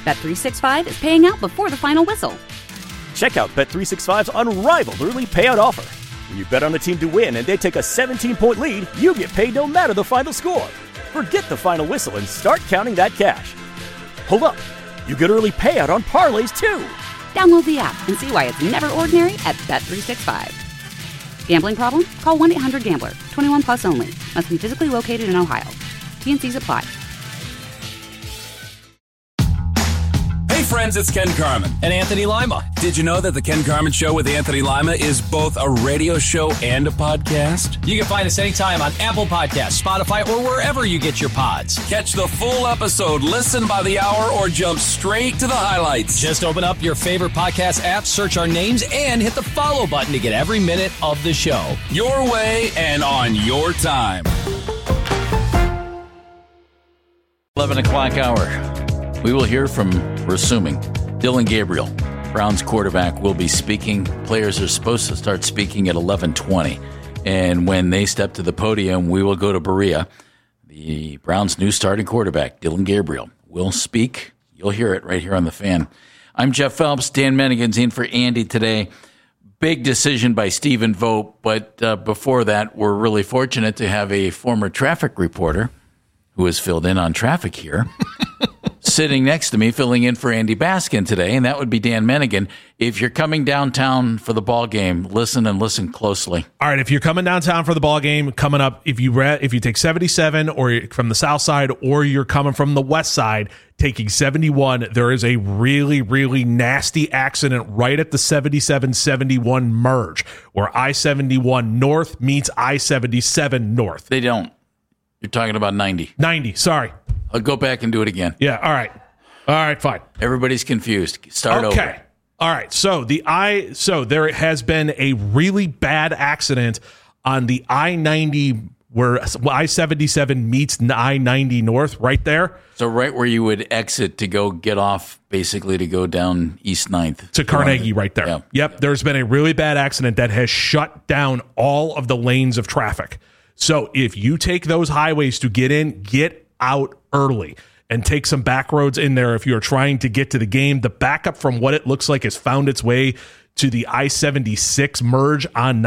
Bet365 is paying out before the final whistle. Check out Bet365's unrivaled early payout offer. When you bet on a team to win and they take a 17-point lead, you get paid no matter the final score. Forget the final whistle and start counting that cash. Hold up. You get early payout on parlays, too. Download the app and see why it's never ordinary at Bet365. Gambling problem? Call 1-800-GAMBLER. 21 plus only. Must be physically located in Ohio. T&Cs apply. Hey friends, it's Ken Carman. And Anthony Lima. Did you know that the Ken Carman Show with Anthony Lima is both a radio show and a podcast? You can find us anytime on Apple Podcasts, Spotify, or wherever you get your pods. Catch the full episode, listen by the hour, or jump straight to the highlights. Just open up your favorite podcast app, search our names, and hit the follow button to get every minute of the show. Your way and on your time. 11 o'clock hour. We will hear from, we're assuming, Dillon Gabriel. Browns quarterback will be speaking. Players are supposed to start speaking at 11:20. And when they step to the podium, we will go to Berea. The Browns' new starting quarterback, Dillon Gabriel, will speak. You'll hear it right here on The Fan. I'm Jeff Phelps. Dan Mennigan's in for Andy today. Big decision by Stephen Vogt, but before that, we're really fortunate to have a former traffic reporter who has filled in on traffic here, sitting next to me, filling in for Andy Baskin today, and that would be Dan Mennigan. If you're coming downtown for the ball game, listen and listen closely. All right, if you're coming downtown for the ball game, coming up, if you take 77 or from the south side, or you're coming from the west side, taking 71, there is a really, really nasty accident right at the 77-71 merge, where I-71 North meets I-77 North. They don't. You're talking about 90. 90, sorry. I'll go back and do it again. Yeah, all right. All right, fine. Everybody's confused. Start over. Okay. All right. So there has been a really bad accident on the I-90 where I-77 meets I-90 North right there. So right where you would exit to go get off, basically to go down East 9th. To Carnegie right there. Yeah. Yep. There's been a really bad accident that has shut down all of the lanes of traffic. So if you take those highways to get in, get out early and take some back roads in there if you're trying to get to the game. The backup, from what it looks like, has found its way to the I-76 merge on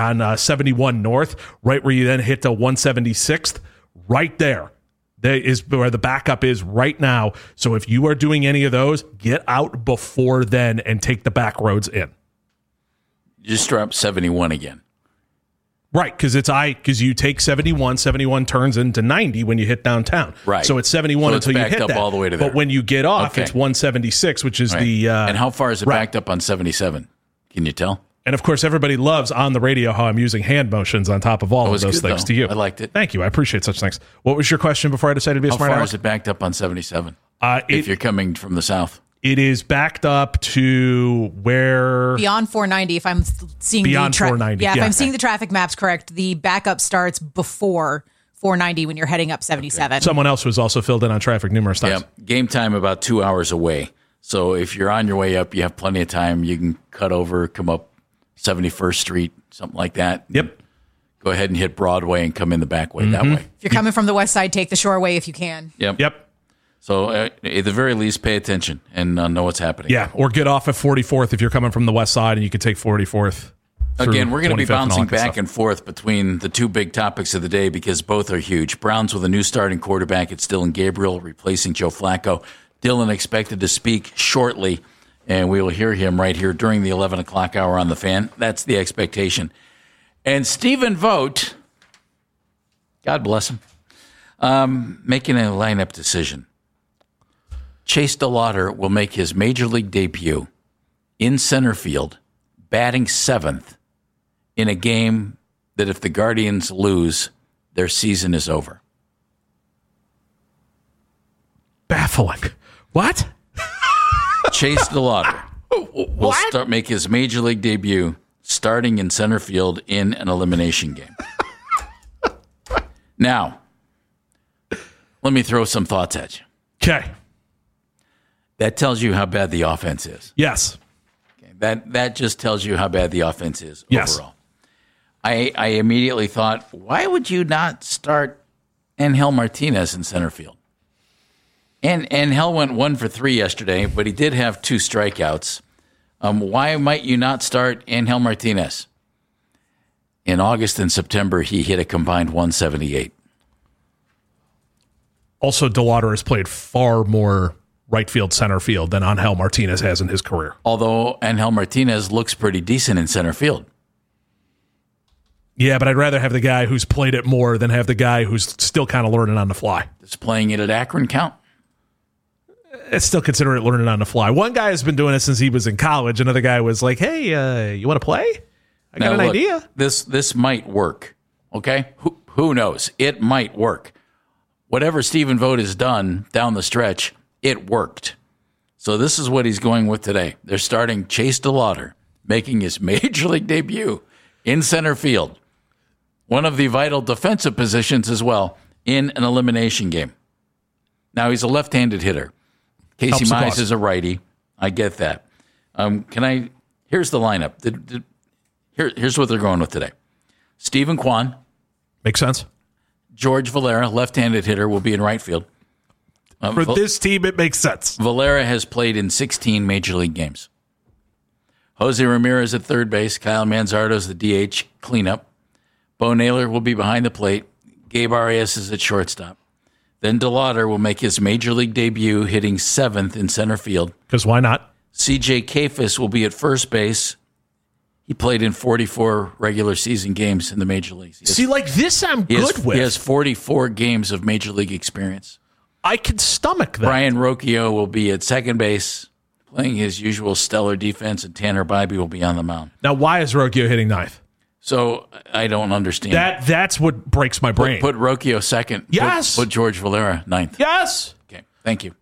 71 North, right where you then hit to 176th. Right there. There is where the backup is right now. So if you are doing any of those, get out before then and take the back roads in. You just drop 71 again. Right, because you take 71 turns into 90 when you hit downtown. Right. So it's 71 until you hit up that. all the way to there. But when you get off, Okay. it's 176, which is Right. the... and how far is it right. backed up on 77? Can you tell? And, of course, everybody loves on the radio how I'm using hand motions on top of all That of was those good, things though. to you. I liked it. Thank you. I appreciate such things. What was your question before I decided to be a How smart far aleck? is it backed up on 77? If If you're coming from the south. it is backed up to where... Beyond 490, if I'm seeing Beyond the 490, if yeah. I'm seeing the traffic maps correct, the backup starts before 490 when you're heading up 77. Someone else was also filled in on traffic numerous times. Yeah, game time about 2 hours away. So if you're on your way up, you have plenty of time. You can cut over, come up 71st Street, something like that. Yep. Go ahead and hit Broadway and come in the back way that way. If you're coming from the west side, take the shoreway if you can. Yep. So at the very least, pay attention and know what's happening. Yeah, or get off at 44th if you're coming from the west side, and you can take 44th. Again, we're going to be 25th and all bouncing that good back stuff. and forth between the two big topics of the day because both are huge. Browns with a new starting quarterback. It's Dillon Gabriel replacing Joe Flacco. Dillon expected to speak shortly, and we will hear him right here during the 11 o'clock hour on The Fan. That's the expectation. And Stephen Vogt, God bless him, making a lineup decision. Chase DeLauder will make his major league debut in center field, batting 7th, in a game that if the Guardians lose, their season is over. Baffling. What? Chase DeLauder will make his major league debut starting in center field in an elimination game. Now, let me throw some thoughts at you. Okay. That tells you how bad the offense is. Yes. Okay. That just tells you how bad the offense is Yes. overall. I immediately thought, why would you not start Angel Martinez in center field? And Angel went 1 for 3 yesterday, but he did have 2 strikeouts. Why might you not start Angel Martinez? In August and September, he hit a combined 178. Also, DeLauder has played far more right field, center field than Angel Martinez has in his career. Although Angel Martinez looks pretty decent in center field. Yeah, but I'd rather have the guy who's played it more than have the guy who's still kind of learning on the fly. Does playing it at Akron count? It's still considered learning on the fly. One guy has been doing it since he was in college. Another guy was like, hey, you want to play? I got an idea. This might work, okay? Who knows? It might work. Whatever Stephen Vogt has done down the stretch, it worked. So this is what he's going with today. They're starting Chase DeLauder, making his major league debut in center field. One of the vital defensive positions as well in an elimination game. Now, he's a left-handed hitter. Casey Mize is a righty. I get that. Here's the lineup. Here's what they're going with today. Stephen Kwan. Makes sense. George Valera, left-handed hitter, will be in right field. For this team, it makes sense. Valera has played in 16 major league games. Jose Ramirez at third base. Kyle Manzardo's the DH cleanup. Bo Naylor will be behind the plate. Gabe Arias is at shortstop. Then DeLauder will make his major league debut hitting 7th in center field. Because why not? CJ Kayfus will be at first base. He played in 44 regular season games in the major leagues. See, like this I'm good with. He has 44 games of major league experience. I can stomach that. Brian Rocchio will be at second base, playing his usual stellar defense, and Tanner Bybee will be on the mound. Now, why is Rocchio hitting 9th? So I don't understand. That's what breaks my brain. Put Rocchio second. Yes. Put George Valera 9th. Yes. Okay. Thank you.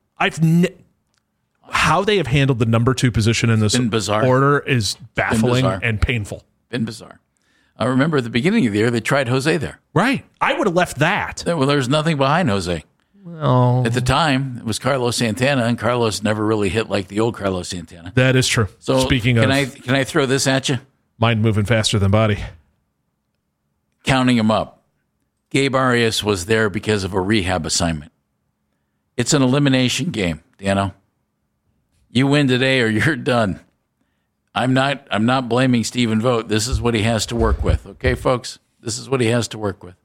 How they have handled the number 2 position in this order is baffling and painful. Been bizarre. I remember at the beginning of the year, they tried Jose there. Right. I would have left that. Well, there's nothing behind Jose. Well, at the time, it was Carlos Santana, and Carlos never really hit like the old Carlos Santana. That is true. So speaking of, can I throw this at you? Mind moving faster than body. Counting him up, Gabe Arias was there because of a rehab assignment. It's an elimination game, Dano. You win today or you're done. I'm not blaming Stephen Vogt. This is what he has to work with. Okay, folks? This is what he has to work with.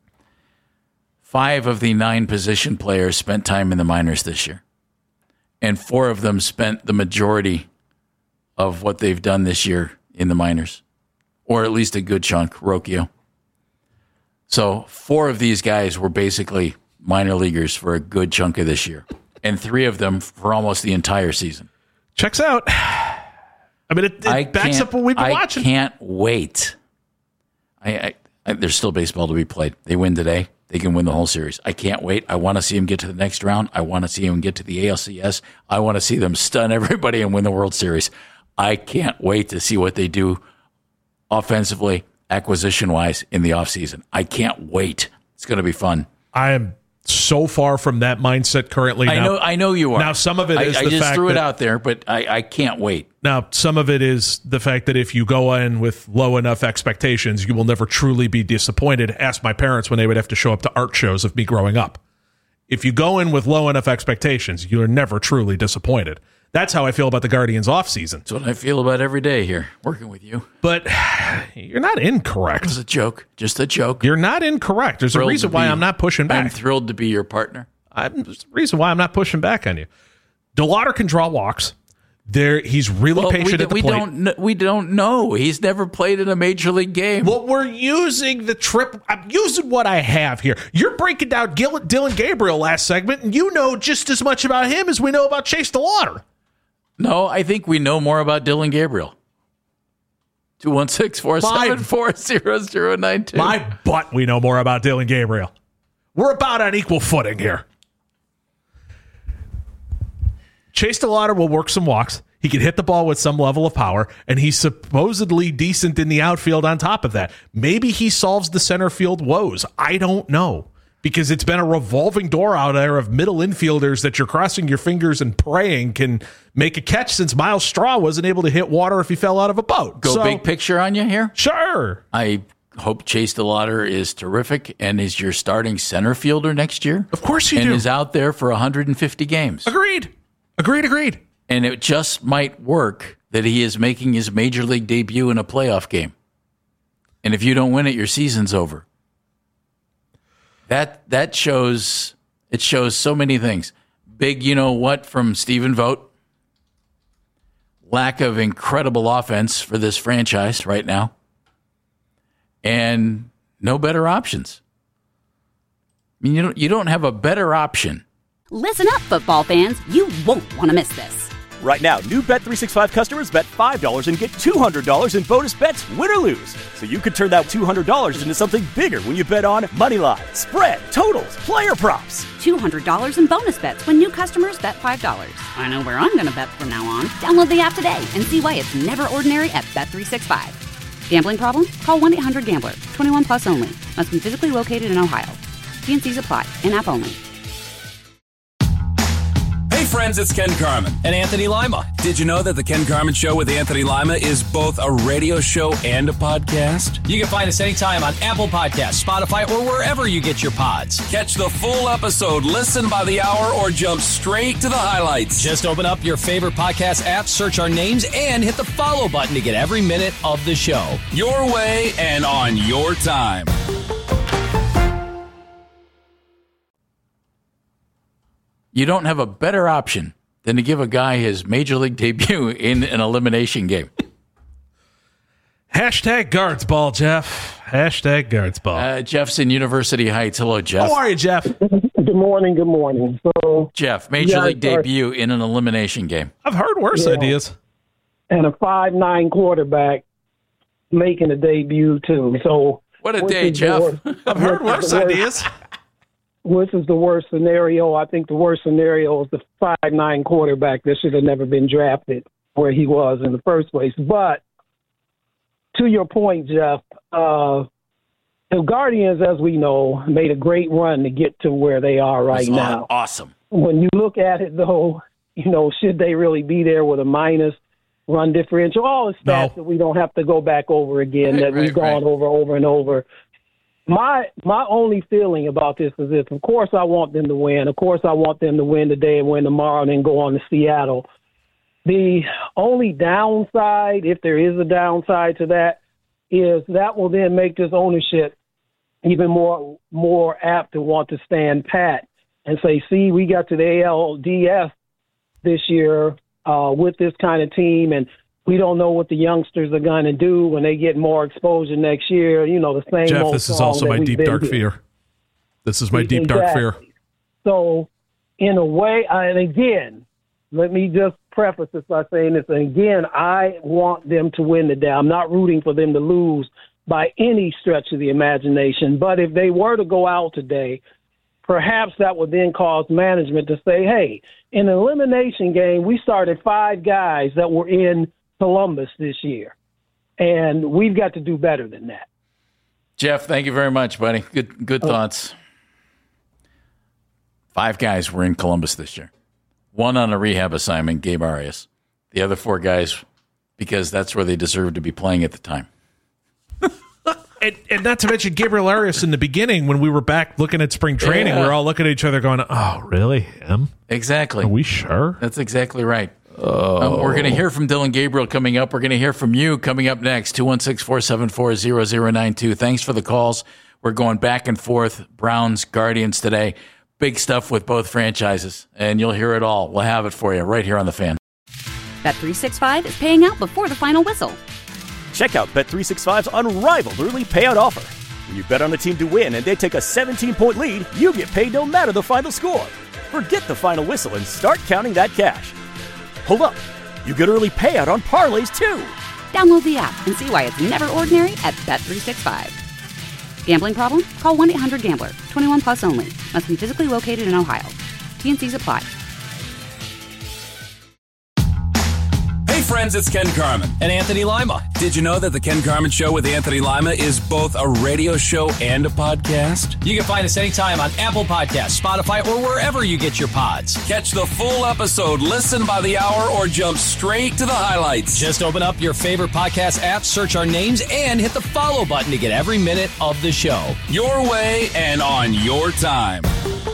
5 of the 9 position players spent time in the minors this year. And 4 of them spent the majority of what they've done this year in the minors. Or at least a good chunk, Rocchio. So 4 of these guys were basically minor leaguers for a good chunk of this year. And 3 of them for almost the entire season. Checks out. I mean, it backs up what we've been watching. I can't wait. There's still baseball to be played. They win today. They can win the whole series. I can't wait. I want to see them get to the next round. I want to see them get to the ALCS. I want to see them stun everybody and win the World Series. I can't wait to see what they do offensively, acquisition-wise, in the offseason. I can't wait. It's going to be fun. I am so far from that mindset currently. I know you are. Now, some of it is the fact I just threw it out there, but I can't wait. Now, some of it is the fact that if you go in with low enough expectations, you will never truly be disappointed. Ask my parents when they would have to show up to art shows of me growing up. If you go in with low enough expectations, you're never truly disappointed. That's how I feel about the Guardians offseason. That's what I feel about every day here, working with you. But you're not incorrect. It was a joke. Just a joke. You're not incorrect. There's a reason why I'm not pushing back. I'm thrilled to be your partner. There's a reason why I'm not pushing back on you. DeLauder can draw walks. He's really patient at the plate. We don't know. He's never played in a major league game. Well, we're using I'm using what I have here. You're breaking down Dylan Gabriel last segment, and you know just as much about him as we know about Chase DeLauder. No, I think we know more about Dylan Gabriel. 216-474-0092. My butt, we know more about Dylan Gabriel. We're about on equal footing here. Chase DeLauder will work some walks. He can hit the ball with some level of power, and he's supposedly decent in the outfield on top of that. Maybe he solves the center field woes. I don't know, because it's been a revolving door out there of middle infielders that you're crossing your fingers and praying can make a catch, since Miles Straw wasn't able to hit water if he fell out of a boat. Go big picture on you here? Sure. I hope Chase DeLauder is terrific and is your starting center fielder next year. Of course you and do. And is out there for 150 games. Agreed. And it just might work that he is making his major league debut in a playoff game. And if you don't win it, your season's over. That shows so many things. Big, you know what, from Stephen Vogt. Lack of incredible offense for this franchise right now. And no better options. I mean, you don't have a better option. Listen up, football fans. You won't want to miss this. Right now, new Bet365 customers bet $5 and get $200 in bonus bets, win or lose. So you could turn that $200 into something bigger when you bet on money line, spread, totals, player props. $200 in bonus bets when new customers bet $5. I know where I'm going to bet from now on. Download the app today and see why it's never ordinary at Bet365. Gambling problem? Call 1-800-GAMBLER. 21 plus only. Must be physically located in Ohio. T&Cs apply. In-app only. Hey friends, it's Ken Carman. And Anthony Lima. Did you know that the Ken Carman Show with Anthony Lima is both a radio show and a podcast? You can find us anytime on Apple Podcasts, Spotify, or wherever you get your pods. Catch the full episode, listen by the hour, or jump straight to the highlights. Just open up your favorite podcast app, search our names, and hit the follow button to get every minute of the show. Your way and on your time. You don't have a better option than to give a guy his major league debut in an elimination game. Hashtag guards ball, Jeff. Hashtag guards ball. Jeff's in University Heights. Hello, Jeff. How are you, Jeff? Good morning. So, Jeff, major league debut in an elimination game. I've heard worse ideas. And a 5'9" quarterback making a debut, too. So what a day, Jeff. I've heard worse ideas. Which is the worst scenario? I think the worst scenario is the 5'9" quarterback that should have never been drafted where he was in the first place. But to your point, Jeff, the Guardians, as we know, made a great run to get to where they are right now. Awesome. When you look at it, though, should they really be there with a minus run differential? All the stats that we don't have to go back over again, that we've gone over and over. My only feeling about this is this. Of course, I want them to win. Of course, I want them to win today and win tomorrow and then go on to Seattle. The only downside, if there is a downside to that, is that will then make this ownership even more apt to want to stand pat and say, see, we got to the ALDS this year with this kind of team, and we don't know what the youngsters are going to do when they get more exposure next year. The same Jeff, old this is also my deep, dark fear. This is my deep, dark fear. So, in a way, and again, let me just preface this by saying this. And again, I want them to win today. I'm not rooting for them to lose by any stretch of the imagination. But if they were to go out today, perhaps that would then cause management to say, hey, in an elimination game, we started 5 guys that were in Columbus this year, and we've got to do better than that. Jeff, thank you very much, buddy. Good thoughts. 5 guys were in Columbus this year. 1 on a rehab assignment, Gabe Arias. The other 4 guys, because that's where they deserved to be playing at the time. And not to mention Gabriel Arias in the beginning when we were back looking at spring training, we were all looking at each other going, oh, really? Him? Exactly. Are we sure? That's exactly right. We're going to hear from Dillon Gabriel coming up. We're going to hear from you coming up next, 216-474-0092. Thanks for the calls. We're going back and forth, Browns, Guardians today. Big stuff with both franchises, and you'll hear it all. We'll have it for you right here on The Fan. Bet365 is paying out before the final whistle. Check out Bet365's unrivaled early payout offer. When you bet on a team to win and they take a 17-point lead, you get paid no matter the final score. Forget the final whistle and start counting that cash. Hold up. You get early payout on parlays, too. Download the app and see why it's never ordinary at Bet365. Gambling problem? Call 1-800-GAMBLER. 21 plus only. Must be physically located in Ohio. T&Cs apply. Hey Hey friends, it's Ken Carman. And Anthony Lima. Did you know that the Ken Carman Show with Anthony Lima is both a radio show and a podcast? You can find us anytime on Apple Podcasts, Spotify, or wherever you get your pods. Catch the full episode, listen by the hour, or jump straight to the highlights. Just open up your favorite podcast app, search our names, and hit the follow button to get every minute of the show. Your way and on your time.